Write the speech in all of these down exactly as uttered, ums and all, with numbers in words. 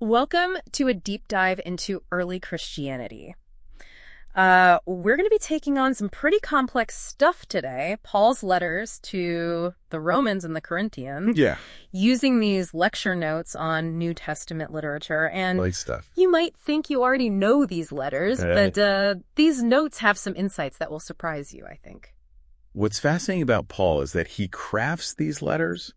Welcome to a deep dive into early Christianity. Uh, we're going to be taking on some pretty complex stuff today. Paul's letters to the Romans and the Corinthians. Yeah. Using these lecture notes on New Testament literature. And Light stuff. You might think you already know these letters, Right. but uh, these notes have some insights that will surprise you, I think. What's fascinating about Paul is that he crafts these letters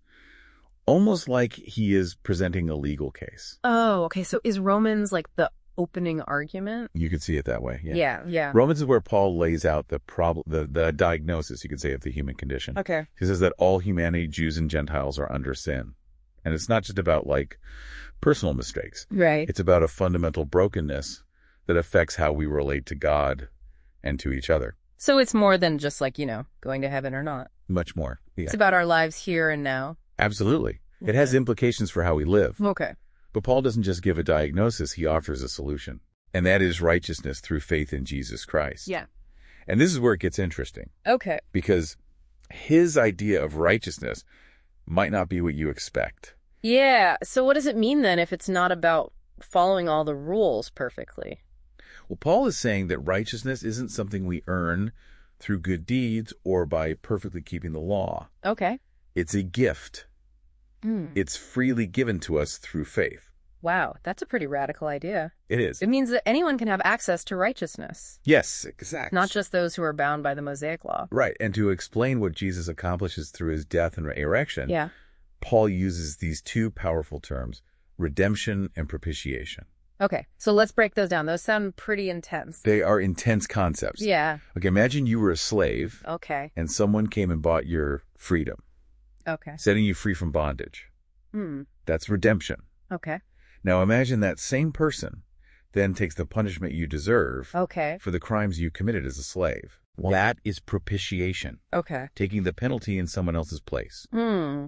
almost like he is presenting a legal case. Oh, okay. So is Romans like the opening argument? You could see it that way. Yeah. Yeah, yeah. Romans is where Paul lays out the problem, the, the diagnosis, you could say, of the human condition. Okay. He says that all humanity, Jews and Gentiles, are under sin. And it's not just about like personal mistakes. Right. It's about a fundamental brokenness that affects how we relate to God and to each other. So it's more than just like, you know, going to heaven or not. Much more. Yeah. It's about our lives here and now. Absolutely. It has implications for how we live. Okay. But Paul doesn't just give a diagnosis, he offers a solution. And that is righteousness through faith in Jesus Christ. Yeah. And this is where it gets interesting. Okay. Because his idea of righteousness might not be what you expect. Yeah. So what does it mean then if it's not about following all the rules perfectly? Well, Paul is saying that righteousness isn't something we earn through good deeds or by perfectly keeping the law. Okay. It's a gift. Mm. It's freely given to us through faith. Wow. That's a pretty radical idea. It is. It means that anyone can have access to righteousness. Yes, exactly. Not just those who are bound by the Mosaic law. Right. And to explain what Jesus accomplishes through his death and resurrection, Yeah. Paul uses these two powerful terms, redemption and propitiation. Okay. So let's break those down. Those sound pretty intense. They are intense concepts. Yeah. Okay, imagine you were a slave Okay. and someone came and bought your freedom, Okay. setting you free from bondage. Hmm. That's redemption. Okay. Now imagine that same person then takes the punishment you deserve Okay. for the crimes you committed as a slave. That is propitiation, Okay. taking the penalty in someone else's place. Hmm.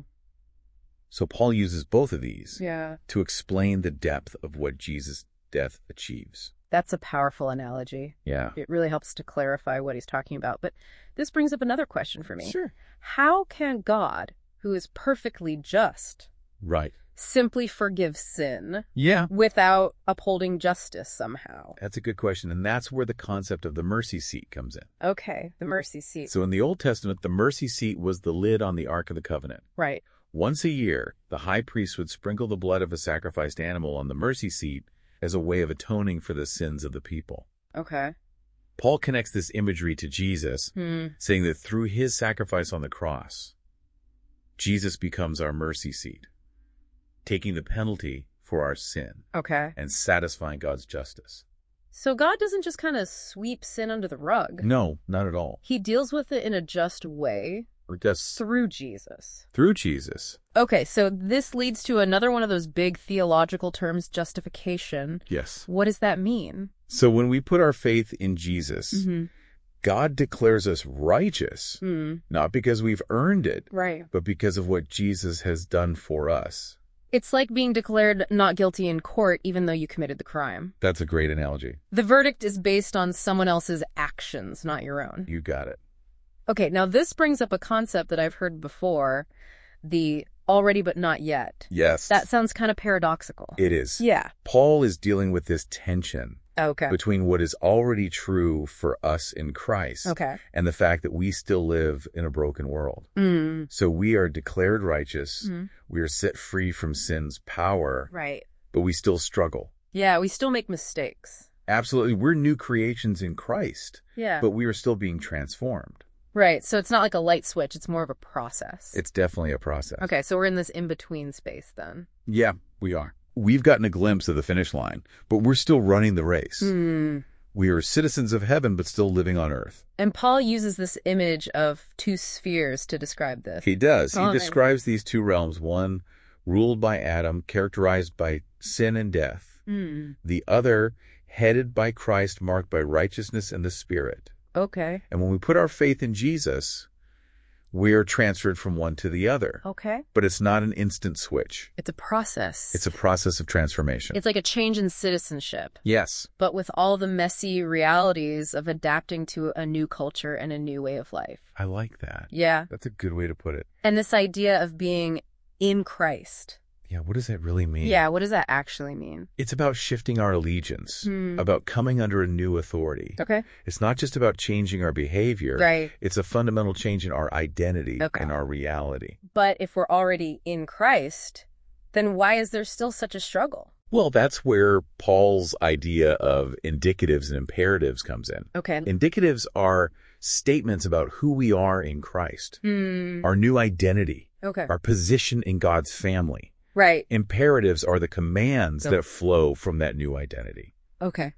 So Paul uses both of these Yeah. to explain the depth of what Jesus' death achieves. That's a powerful analogy. Yeah. It really helps to clarify what he's talking about. But this brings up another question for me. Sure. How can God, who is perfectly just, Right. simply forgive sin Yeah. without upholding justice somehow? That's a good question. And that's where the concept of the mercy seat comes in. Okay, the mercy seat. So in the Old Testament, the mercy seat was the lid on the Ark of the Covenant. Right. Once a year, the high priest would sprinkle the blood of a sacrificed animal on the mercy seat as a way of atoning for the sins of the people. Okay. Paul connects this imagery to Jesus, Hmm. saying that through his sacrifice on the cross, Jesus becomes our mercy seat, taking the penalty for our sin Okay. and satisfying God's justice. So God doesn't just kind of sweep sin under the rug. No, not at all. He deals with it in a just way Or just through Jesus. through Jesus. Okay, so this leads to another one of those big theological terms, justification. Yes. What does that mean? So when we put our faith in Jesus, Mm-hmm. God declares us righteous, Mm, not because we've earned it, right. but because of what Jesus has done for us. It's like being declared not guilty in court even though you committed the crime. That's a great analogy. The verdict is based on someone else's actions, not your own. You got it. Okay, now this brings up a concept that I've heard before, the already but not yet. Yes. That sounds kind of paradoxical. It is. Yeah. Paul is dealing with this tension Okay. between what is already true for us in Christ Okay. and the fact that we still live in a broken world. Mm. So we are declared righteous. Mhm. We are set free from sin's power, Right. but we still struggle. Yeah, we still make mistakes. Absolutely. We're new creations in Christ, Yeah. but we are still being transformed. Right, so it's not like a light switch, it's more of a process. It's definitely a process. Okay, so we're in this in-between space then. Yeah, we are. We've gotten a glimpse of the finish line, but we're still running the race. Hmm. We are citizens of heaven, but still living on earth. And Paul uses this image of two spheres to describe this. He does. He Oh, describes these two realms, one ruled by Adam, characterized by sin and death. Hmm. The other headed by Christ, marked by righteousness and the Spirit. Okay. And when we put our faith in Jesus, we are transferred from one to the other. Okay. But it's not an instant switch. It's a process. It's a process of transformation. It's like a change in citizenship, Yes. but with all the messy realities of adapting to a new culture and a new way of life. I like that. Yeah. That's a good way to put it. And this idea of being in Christ. Yeah, what does that really mean? Yeah, what does that actually mean? It's about shifting our allegiance, Hmm. about coming under a new authority. Okay. It's not just about changing our behavior. Right. It's a fundamental change in our identity Okay. and our reality. But if we're already in Christ, then why is there still such a struggle? Well, that's where Paul's idea of indicatives and imperatives comes in. Okay. Indicatives are statements about who we are in Christ, Hmm. our new identity, Okay. our position in God's family. Right. Imperatives are the commands So- that flow from that new identity. Okay.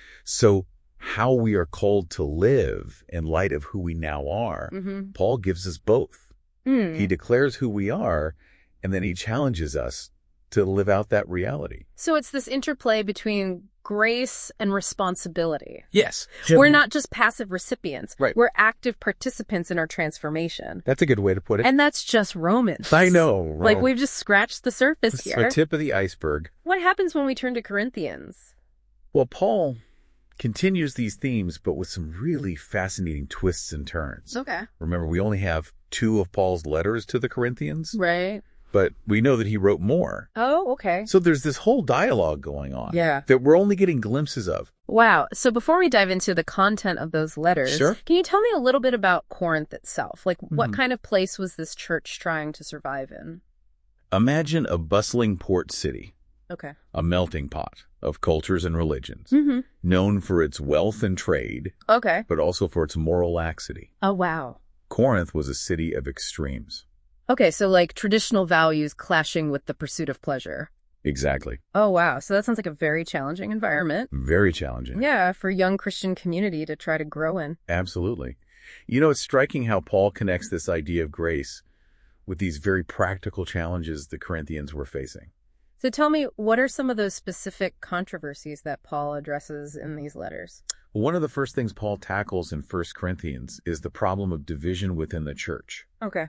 So how we are called to live in light of who we now are, Mm-hmm. Paul gives us both. Hmm. He declares who we are, and then he challenges us to live out that reality. So it's this interplay between grace and responsibility. Yes. We're not just passive recipients. Right. We're active participants in our transformation. That's a good way to put it. And that's just Romans. I know. Like, Rome. we've just scratched the surface It's here. the tip of the iceberg. What happens when we turn to Corinthians? Well, Paul continues these themes, but with some really fascinating twists and turns. Okay. Remember, we only have two of Paul's letters to the Corinthians, Right. but we know that he wrote more. Oh, okay. So there's this whole dialogue going on Yeah. that we're only getting glimpses of. Wow. So before we dive into the content of those letters, Sure. can you tell me a little bit about Corinth itself? Like, what Mhm. kind of place was this church trying to survive in? Imagine a bustling port city, Okay. a melting pot of cultures and religions, Mm-hmm. known for its wealth and trade, Okay. but also for its moral laxity. Oh, wow. Corinth was a city of extremes. Okay, so like traditional values clashing with the pursuit of pleasure. Exactly. Oh, wow. So that sounds like a very challenging environment. Very challenging. Yeah, for a young Christian community to try to grow in. Absolutely. You know, it's striking how Paul connects this idea of grace with these very practical challenges the Corinthians were facing. So tell me, what are some of those specific controversies that Paul addresses in these letters? One of the first things Paul tackles in First Corinthians is the problem of division within the church. Okay.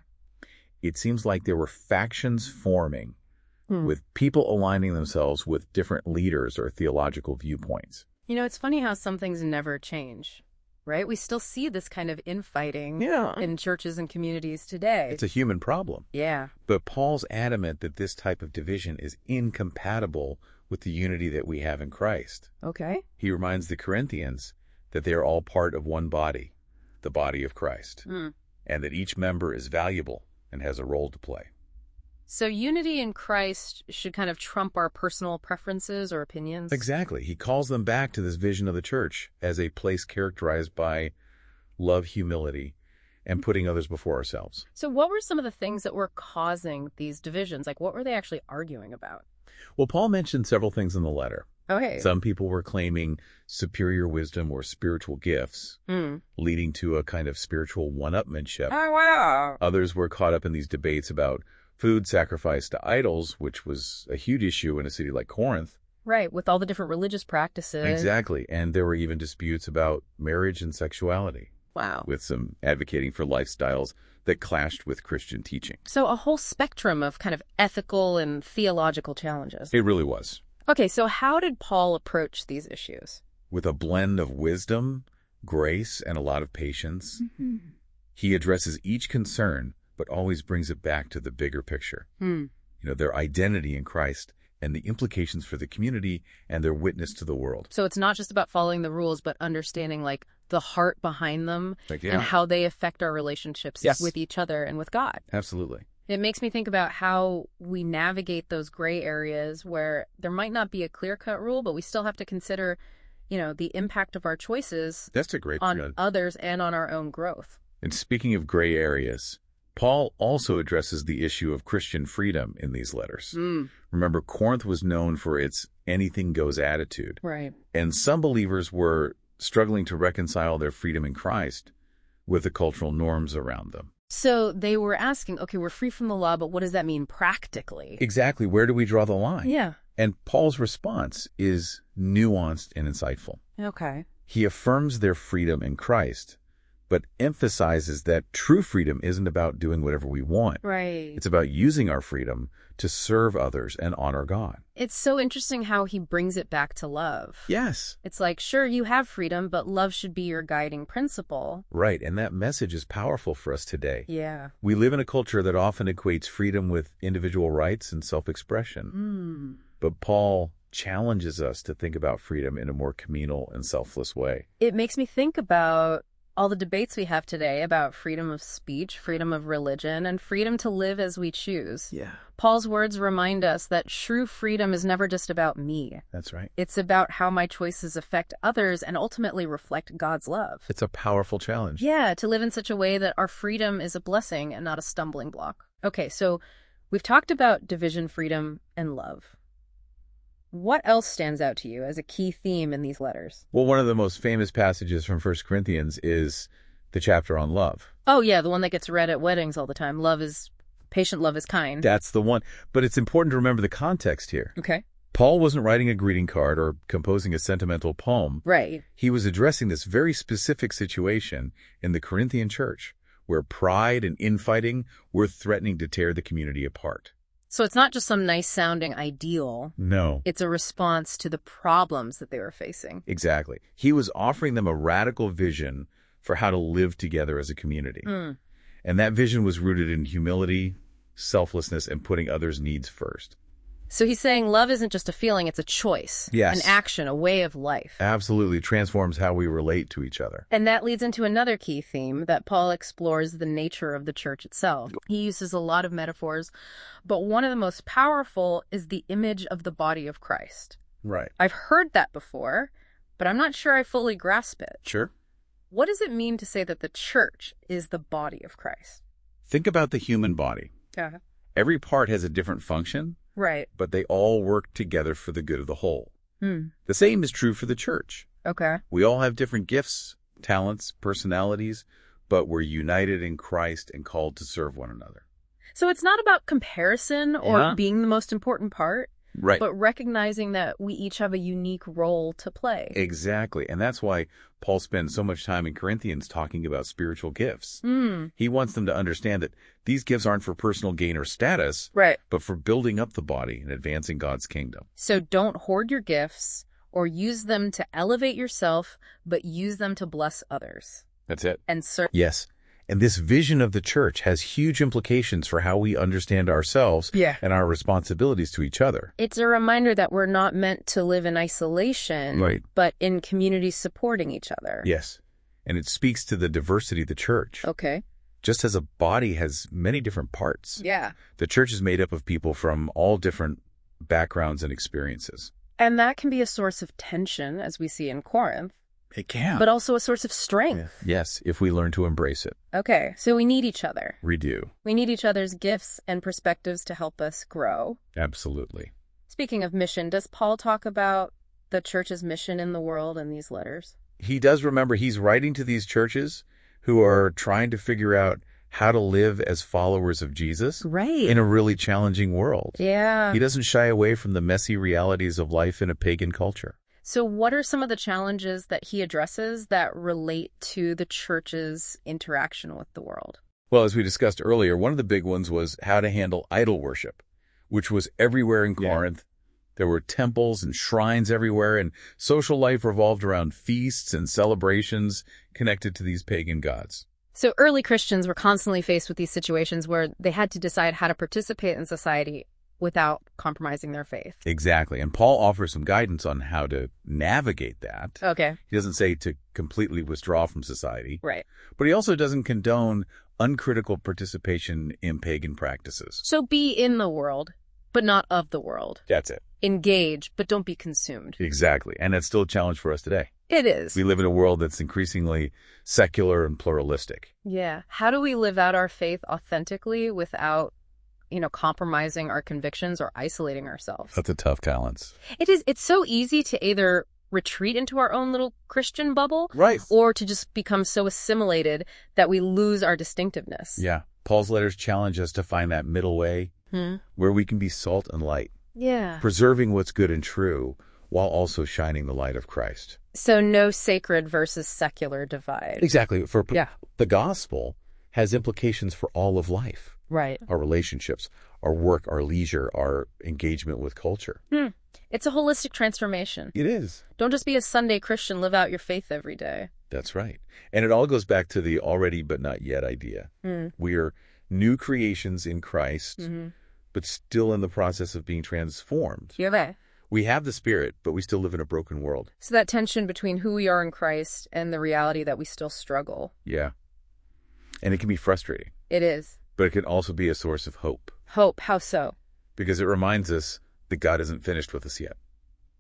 It seems like there were factions forming Hmm. with people aligning themselves with different leaders or theological viewpoints. You know, it's funny how some things never change, right? We still see this kind of infighting Yeah. in churches and communities today. It's a human problem. Yeah. But Paul's adamant that this type of division is incompatible with the unity that we have in Christ. Okay. He reminds the Corinthians that they are all part of one body, the body of Christ, Hmm. and that each member is valuable and has a role to play. So unity in Christ should kind of trump our personal preferences or opinions? Exactly. He calls them back to this vision of the church as a place characterized by love, humility, and putting others before ourselves. So what were some of the things that were causing these divisions? Like, what were they actually arguing about? Well, Paul mentioned several things in the letter. Okay. Some people were claiming superior wisdom or spiritual gifts, Hmm. leading to a kind of spiritual one-upmanship. Oh, wow. Others were caught up in these debates about food sacrificed to idols, which was a huge issue in a city like Corinth. Right, with all the different religious practices. Exactly. And there were even disputes about marriage and sexuality, Wow. with some advocating for lifestyles that clashed with Christian teaching. So a whole spectrum of kind of ethical and theological challenges. It really was. Okay, so how did Paul approach these issues? With a blend of wisdom, grace, and a lot of patience, he addresses each concern, but always brings it back to the bigger picture. Hmm. You know, their identity in Christ and the implications for the community and their witness to the world. So it's not just about following the rules, but understanding like the heart behind them Like, and yeah, how they affect our relationships Yes. with each other and with God. absolutely. It makes me think about how we navigate those gray areas where there might not be a clear-cut rule, but we still have to consider, you know, the impact of our choices That's a great on point. others and on our own growth. And speaking of gray areas, Paul also addresses the issue of Christian freedom in these letters. Mm, Remember, Corinth was known for its anything goes attitude, right. and some believers were struggling to reconcile their freedom in Christ with the cultural norms around them. So they were asking, okay, we're free from the law, but what does that mean practically? Exactly. Where do we draw the line? Yeah. And Paul's response is nuanced and insightful. Okay. He affirms their freedom in Christ, but emphasizes that true freedom isn't about doing whatever we want. Right. It's about using our freedom to serve others and honor God. It's so interesting how he brings it back to love. Yes. It's like, sure, you have freedom, but love should be your guiding principle. Right, and that message is powerful for us today. Yeah. We live in a culture that often equates freedom with individual rights and self-expression. Mm. But Paul challenges us to think about freedom in a more communal and selfless way. It makes me think about all the debates we have today about freedom of speech, freedom of religion, and freedom to live as we choose. Yeah. Paul's words remind us that true freedom is never just about me. That's right. It's about how my choices affect others and ultimately reflect God's love. It's a powerful challenge. Yeah, to live in such a way that our freedom is a blessing and not a stumbling block. Okay, so we've talked about division, freedom, and love. What else stands out to you as a key theme in these letters? Well, one of the most famous passages from First Corinthians is the chapter on love. Oh, yeah, the one that gets read at weddings all the time. Love is patient, love is kind. That's the one. But it's important to remember the context here. Okay. Paul wasn't writing a greeting card or composing a sentimental poem. Right. He was addressing this very specific situation in the Corinthian church, where pride and infighting were threatening to tear the community apart. So it's not just some nice-sounding ideal. No. It's a response to the problems that they were facing. Exactly. He was offering them a radical vision for how to live together as a community. Mm. And that vision was rooted in humility, selflessness, and putting others' needs first. So he's saying love isn't just a feeling, it's a choice. Yes. An action, a way of life. Absolutely transforms how we relate to each other. And that leads into another key theme that Paul explores the nature of the church itself. He uses a lot of metaphors, but one of the most powerful is the image of the body of Christ. Right. I've heard that before, but I'm not sure I fully grasp it. Sure. What does it mean to say that the church is the body of Christ? Think about the human body. Yeah. Every part has a different function, Right. but they all work together for the good of the whole. Hmm. The same is true for the church. Okay. We all have different gifts, talents, personalities, but we're united in Christ and called to serve one another. So it's not about comparison or Yeah. being the most important part, Right. but recognizing that we each have a unique role to play. Exactly. And that's why Paul spends so much time in Corinthians talking about spiritual gifts. Mm. He wants them to understand that these gifts aren't for personal gain or status, Right. but for building up the body and advancing God's kingdom. So don't hoard your gifts or use them to elevate yourself, but use them to bless others. That's it. And serve. Yes. And this vision of the church has huge implications for how we understand ourselves Yeah. and our responsibilities to each other. It's a reminder that we're not meant to live in isolation, Right. but in community supporting each other. Yes. And it speaks to the diversity of the church. Okay. Just as a body has many different parts, Yeah. the church is made up of people from all different backgrounds and experiences. And that can be a source of tension, as we see in Corinth, It can. but also a source of strength. Yes, if we learn to embrace it. Okay, so we need each other. We do. We need each other's gifts and perspectives to help us grow. Absolutely. Speaking of mission, does Paul talk about the church's mission in the world in these letters? He does remember he's writing to these churches who are trying to figure out how to live as followers of Jesus Right. in a really challenging world. Yeah. He doesn't shy away from the messy realities of life in a pagan culture. So what are some of the challenges that he addresses that relate to the church's interaction with the world? Well, as we discussed earlier, one of the big ones was how to handle idol worship, which was everywhere in Yeah. Corinth. There were temples and shrines everywhere, and social life revolved around feasts and celebrations connected to these pagan gods. So early Christians were constantly faced with these situations where they had to decide how to participate in society without compromising their faith. Exactly. And Paul offers some guidance on how to navigate that. Okay. He doesn't say to completely withdraw from society, Right. but he also doesn't condone uncritical participation in pagan practices. So be in the world, but not of the world. That's it. Engage, but don't be consumed. Exactly. And that's still a challenge for us today. It is. We live in a world that's increasingly secular and pluralistic. Yeah. How do we live out our faith authentically without, you know, compromising our convictions or isolating ourselves? That's a tough balance. It is. It's so easy to either retreat into our own little Christian bubble Right. or to just become so assimilated that we lose our distinctiveness. Yeah. Paul's letters challenge us to find that middle way Hmm. where we can be salt and light, Yeah. preserving what's good and true while also shining the light of Christ. So no sacred versus secular divide. Exactly. For Yeah. the gospel has implications for all of life. Right. Our relationships, our work, our leisure, our engagement with culture. Hmm. It's a holistic transformation. It is. Don't just be a Sunday Christian, live out your faith every day. That's right. And it all goes back to the already but not yet idea. Mm. We are new creations in Christ, Mm-hmm. but still in the process of being transformed. Yeah. We have the Spirit, but we still live in a broken world. So that tension between who we are in Christ and the reality that we still struggle. Yeah. And it can be frustrating, It is. but it can also be a source of hope Hope. How so? because it reminds us that God isn't finished with us yet.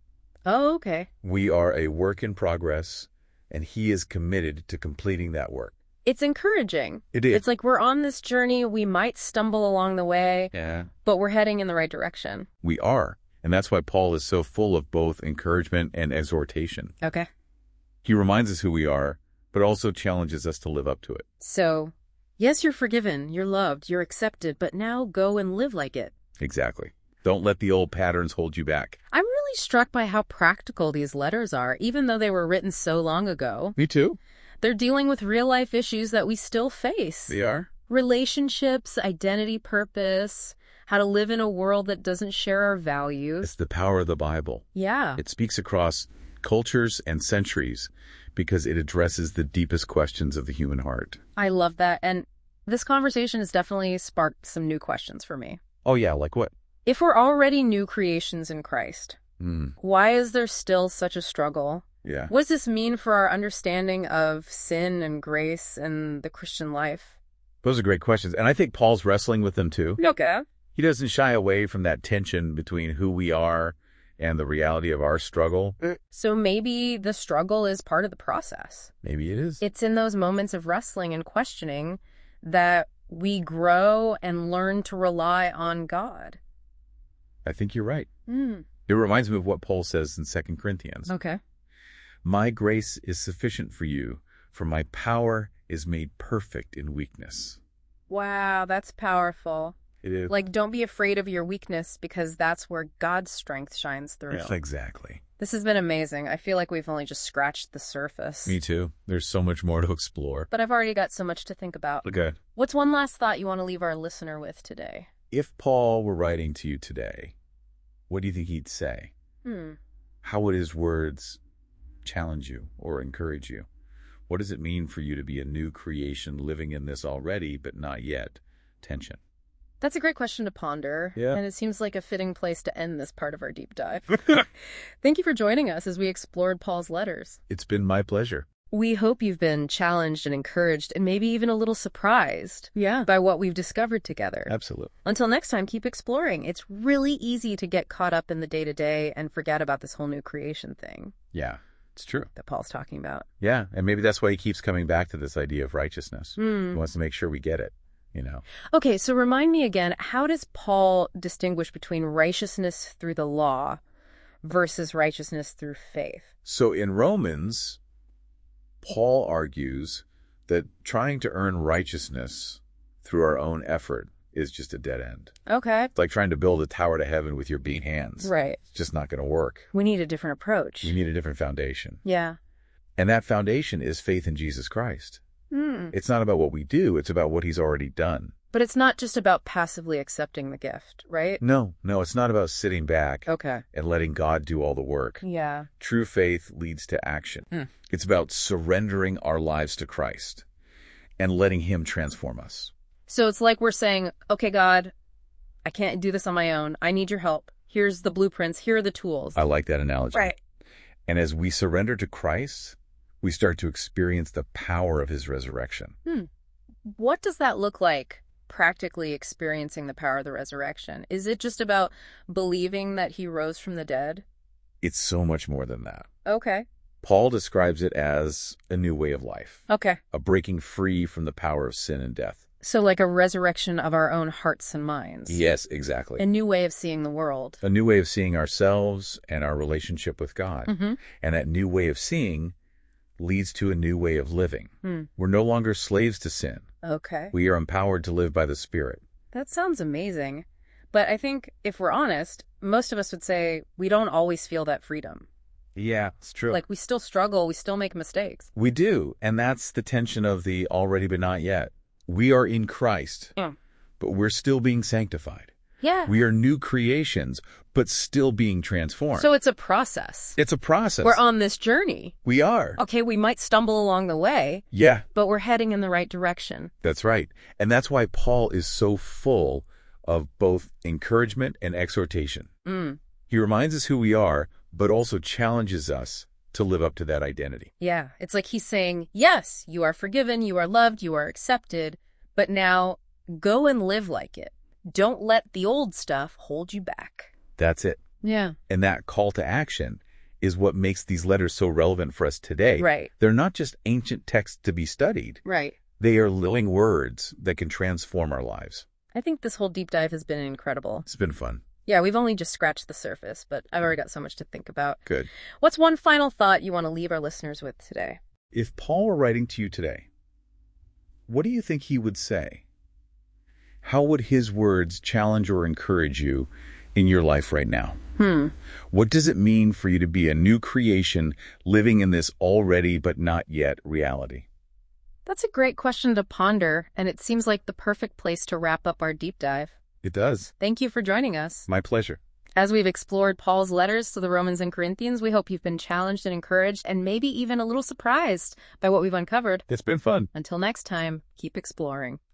Oh, okay. We are a work in progress, and He is committed to completing that work. It's encouraging. It is. It's like we're on this journey. We might stumble along the way, Yeah. but we're heading in the right direction. We are. And that's why Paul is so full of both encouragement and exhortation. Okay. He reminds us who we are, but also challenges us to live up to it. So, yes, you're forgiven, you're loved, you're accepted, but now go and live like it. Exactly. Don't let the old patterns hold you back. I'm really struck by how practical these letters are, even though they were written so long ago. Me too. They're dealing with real-life issues that we still face. They are. Relationships, identity, purpose, how to live in a world that doesn't share our It's values. the power of the Bible. Yeah. It speaks across cultures and centuries because it addresses the deepest questions of the human heart. I love that. And this conversation has definitely sparked some new questions for me. Oh, yeah, like what? If we're already new creations in Christ, Hmm. why is there still such a struggle? Yeah. What does this mean for our understanding of sin and grace and the Christian life? Those are great questions. And I think Paul's wrestling with them too. Okay. He doesn't shy away from that tension between who we are and the reality of our struggle. So maybe the struggle is part of the process. Maybe it is. It's in those moments of wrestling and questioning that we grow and learn to rely on God. I think you're right. Mm. It reminds me of what Paul says in Second Corinthians. Okay. My grace is sufficient for you, for my power is made perfect in weakness. Wow, that's powerful. It is. Like, don't be afraid of your weakness because that's where God's strength shines through. Yeah, exactly. This has been amazing. I feel like we've only just scratched the surface. Me too. There's so much more to explore. But I've already got so much to think about. Okay. What's one last thought you want to leave our listener with today? If Paul were writing to you today, what do you think he'd say? Hmm. How would his words challenge you or encourage you? What does it mean for you to be a new creation living in this already but not yet tension? That's a great question to ponder. Yeah. And it seems like a fitting place to end this part of our deep dive. Thank you for joining us as we explored Paul's letters. It's been my pleasure. We hope you've been challenged and encouraged and maybe even a little surprised Yeah. by what we've discovered together. Absolutely. Until next time, keep exploring. It's really easy to get caught up in the day-to-day and forget about this whole new creation thing Yeah, it's true. that Paul's talking about. Yeah, and maybe that's why he keeps coming back to this idea of righteousness. Hmm. He wants to make sure we get it, you know. Okay, so remind me again, how does Paul distinguish between righteousness through the law versus righteousness through faith? So in Romans, Paul argues that trying to earn righteousness through our own effort is just a dead end. Okay. It's like trying to build a tower to heaven with your beat hands. Right. It's just not going to work. We need a different approach. You need a different foundation. Yeah. And that foundation is faith in Jesus Christ. Hmm. It's not about what we do. It's about what he's already done. But it's not just about passively accepting the gift, right? No, no, it's not about sitting back Okay. and letting God do all the work. Yeah. True faith leads to action. Hmm. It's about surrendering our lives to Christ and letting him transform us. So it's like we're saying, okay, God, I can't do this on my own. I need your help. Here's the blueprints. Here are the tools. I like that analogy. Right. And as we surrender to Christ, we start to experience the power of his resurrection. Hmm. What does that look like, practically experiencing the power of the resurrection? Is it just about believing that he rose from the dead? It's so much more than that. Okay. Paul describes it as a new way of life, Okay. a breaking free from the power of sin and death. So like a resurrection of our own hearts and minds. Yes, exactly. A new way of seeing the world. A new way of seeing ourselves and our relationship with God. Mm-hmm. And that new way of seeing leads to a new way of living. Hmm. We're no longer slaves to sin. Okay. We are empowered to live by the Spirit. That sounds amazing. But I think if we're honest, most of us would say we don't always feel that freedom. Yeah, it's true. Like, we still struggle, we still make mistakes. We do, and that's the tension of the already but not yet. We are in Christ, Yeah. but we're still being sanctified. Yeah. We are new creations, but still being transformed. So it's a process. It's a process. We're on this journey. We are. Okay, we might stumble along the way, Yeah, but we're heading in the right direction. that's right. And that's why Paul is so full of both encouragement and exhortation. Mm. He reminds us who we are, but also challenges us to live up to that identity. Yeah, it's like he's saying, yes, you are forgiven, you are loved, you are accepted, but now go and live like it. Don't let the old stuff hold you back. That's it. Yeah. And that call to action is what makes these letters so relevant for us today. Right. They're not just ancient texts to be studied. Right. They are living words that can transform our lives. I think this whole deep dive has been incredible. It's been fun. Yeah, we've only just scratched the surface, but I've already got so much to think about. Good. What's one final thought you want to leave our listeners with today? If Paul were writing to you today, what do you think he would say? How would his words challenge or encourage you in your life right now? Hmm. What does it mean for you to be a new creation living in this already but not yet reality? That's a great question to ponder, and it seems like the perfect place to wrap up our deep dive. It does. Thank you for joining us. My pleasure. As we've explored Paul's letters to the Romans and Corinthians, we hope you've been challenged and encouraged and maybe even a little surprised by what we've uncovered. It's been fun. Until next time, keep exploring.